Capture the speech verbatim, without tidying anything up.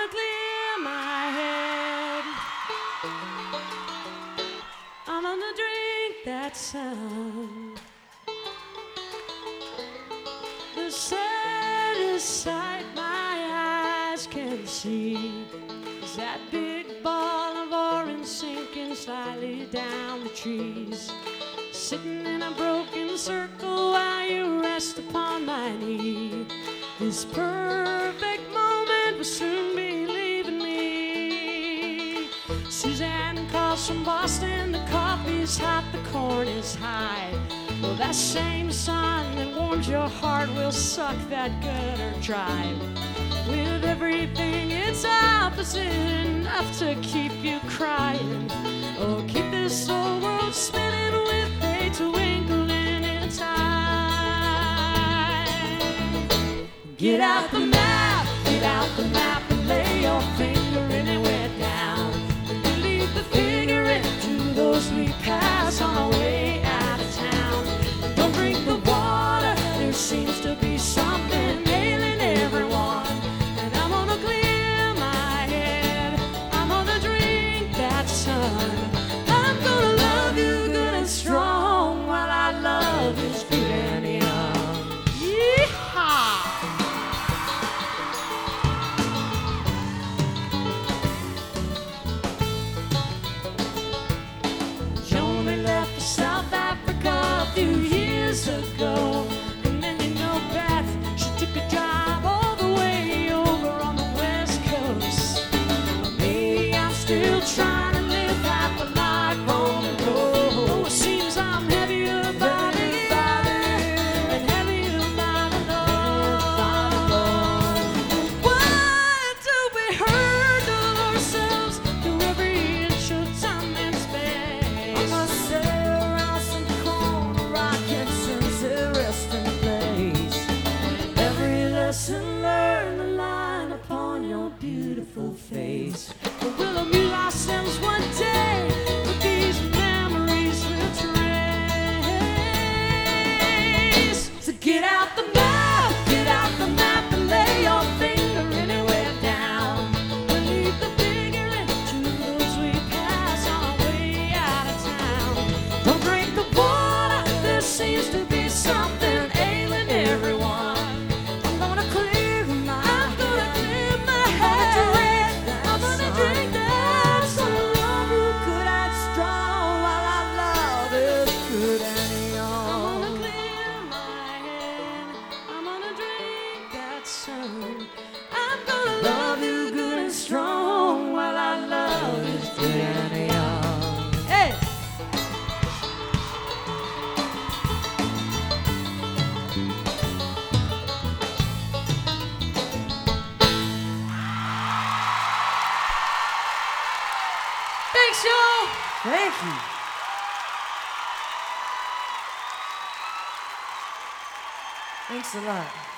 wanna clear my head. I'm gonna drink that sun. The saddest sight my eyes can see is that big ball of orange sinking slightly down the trees, sitting in a broken circle while you rest upon my knee. This perfect moment will soon be leaving me. Suzanne calls from Boston, the coffee's hot, the corn is high. Well, that same sun that warms your heart will suck that gutter dry. With everything it's opposite, enough to keep you crying. Oh, keep this whole world spinning with a twinkle in its eye. Get out the map, get out the map and lay your finger anywhere down. And you leave the figure into those we pass on our way out of town. And don't drink the water, there seems to be something ailing everyone. And I'm gonna clear my head, I'm gonna drink that sun. I'm gonna love you good and strong while our love is good and young. Yeehaw! Joni left for South Africa a few years ago. And then you know Beth, she took a drive all the way over on the West Coast. Me, I'm still trying to live half a life on the road. Oh, it seems I'm heavier by the and heavier by the Lord. Why do we hurt ourselves through every inch of time and space? I must sail around some corner rocket since it rests in place. Every lesson learned, the line upon your beautiful face. But we'll amuse ourselves one day with these memories we'll trace. So get out the map, get out the map and lay your finger anywhere down. We'll leave the figure into those we pass on our way out of town. Don't drink the water, there seems to be something ailing everyone. I'm gonna clear my I'm gonna clear my head. I'm gonna drink that sun. Love you good and strong while our love is good and young. I'm gonna clear my head, I'm gonna drink that sun. I'm gonna love you good and strong while our love is good and young. Hey! Thanks, y'all! Thank you. Thanks a lot.